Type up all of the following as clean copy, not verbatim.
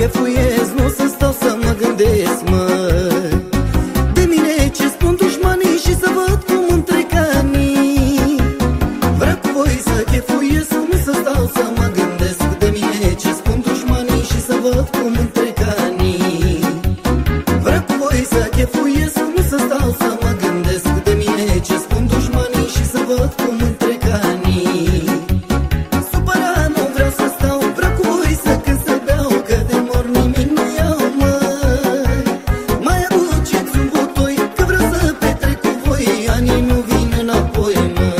chefuiesc, nu să stau să mă gândesc, măi. De mine ce spun dușmanii și să văd cum îmi trec anii. Vreau cu voi să chefuiesc, nu să stau să mă gândesc. De mine ce spun dușmanii și să văd cum îmi trec anii. Vreau cu voi să chefuiesc, nu să stau să mă gândesc. De mine ce spun dușmanii și să văd cum îmi trec anii. Supărat nu vreau să stau, vreau cu voi să cânt, să beau, că de mor nimic nu iau, măi. Mai aduceți un butoi, că vreau să petrec cu voi, anii nu vin înapoi, măi.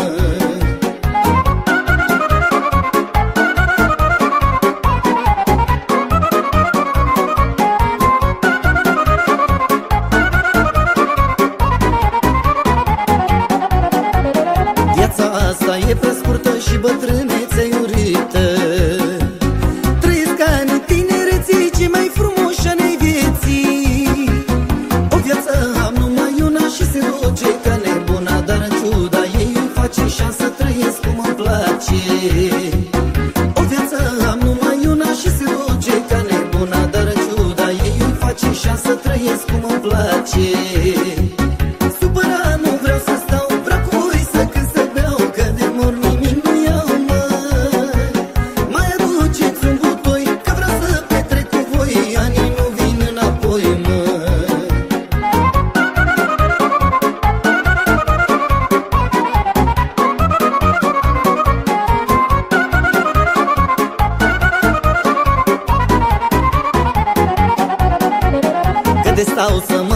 Viața asta e prea scurtă și bătrânețea-i urită. Trăiesc anii tinereții, cei mai frumoși ani-ai vieții. O viață am numai una și se roge ca nebuna, dar în ciuda ei îmi face șansă, trăiesc cum îmi place. O viață am numai una și se roge ca nebuna, dar în ciuda ei îmi face șansă, trăiesc cum îmi place. Supărat nu vreau să stau, vreau cu voi să cânt, să beau, că de mor nimic nu iau, măi. Mai aduceți un butoi, că vreau să petrec cu voi, anii nu vin înapoi, măi. Că de stau să